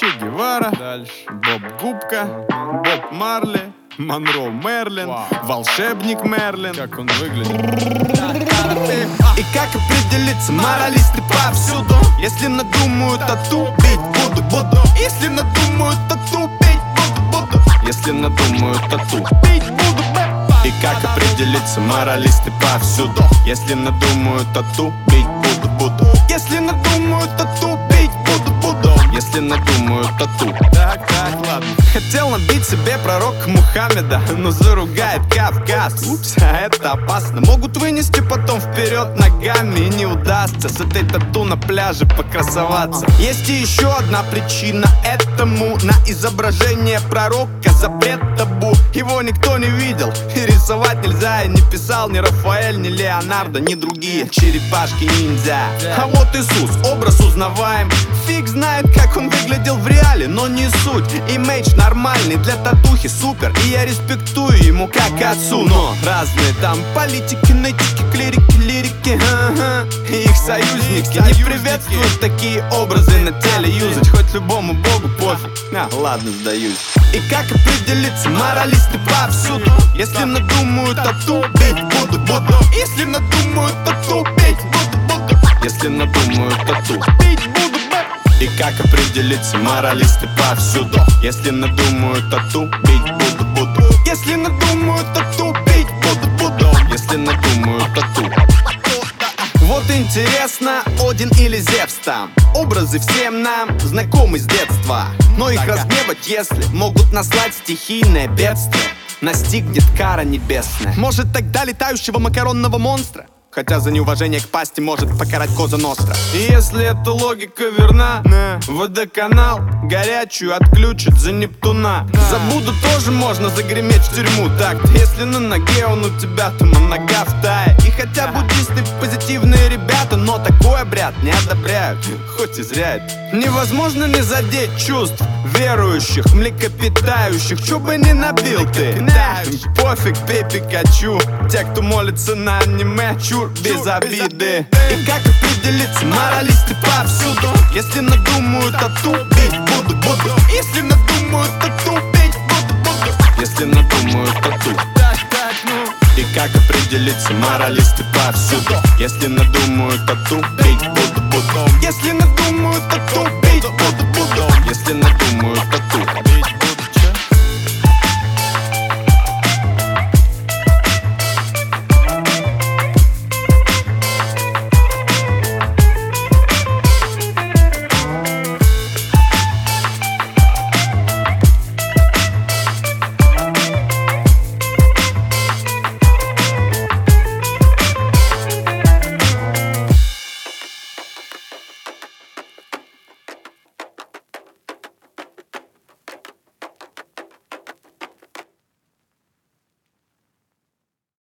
Че Гевара, дальше Боб Губка, Боб Марли, Монро Мерлин, волшебник Мерлин. Как он выглядит? И как определиться, моралисты повсюду. Если надумают тату, бить буду. Если надумают тату, бить буду. Если надумают тату, бить буду. И как определиться, моралисты повсюду. Если надумают тату, бить буду. Если надумают тату, бить буду. Если надумают тату. Так, ладно. Хотел набить себе пророка Мухаммеда, но заругает Кавказ. Упс, а это опасно. Могут вынести потом вперед ногами, и не удастся с этой тату на пляже покрасоваться. Есть и еще одна причина этому. На изображение пророка запрет табу. Его никто не видел, и рисовать нельзя. И не писал ни Рафаэль, ни Леонардо, ни другие черепашки-ниндзя. А вот Иисус, образ узнаваем. Фиг знает, как он выглядел в реале, но не суть. Имидж нормальный для татухи, супер. И я респектую ему как отцу. Но разные там политики, нытики, клирики, лирики, и их союзники не приветствуют такие образы на теле юзать. Хоть любому богу пофиг, ладно, сдаюсь. И как определиться, моралисты повсюду. Если надумают тату, бить буду. Если надумают тату, бить буду. Если надумают тату, бить буду. И как определиться, моралисты повсюду. Если надумают тату, бить буду. Если надумают тату, бить буду. Если надумают тату. Вот интересно, Один или Зевс там. Образы всем нам знакомы с детства. Но их разгневать, если могут наслать стихийное бедствие, настигнет кара небесная. Может, тогда летающего макаронного монстра, хотя за неуважение к пасти может покарать Коза Ностра. И если эта логика верна, водоканал горячую отключат за Нептуна. За Будду тоже можно загреметь в тюрьму. Так, если на ноге он у тебя, то нога в тае. И хотя буддисты позитивные ребята, но такой обряд не одобряют, хоть и зря это. Невозможно не задеть чувств верующих, млекопитающих. Чё бы ни набил ты, пофиг, пей Пикачу. Те, кто молится на аниме, чур без обиды. И как определиться, моралисты повсюду. Если надумают тату, бить буду. Если надумают тату, бить буду. Если надумают тату. И как определиться, моралисты повсюду. Если надумают тату, бить буду. Если надумают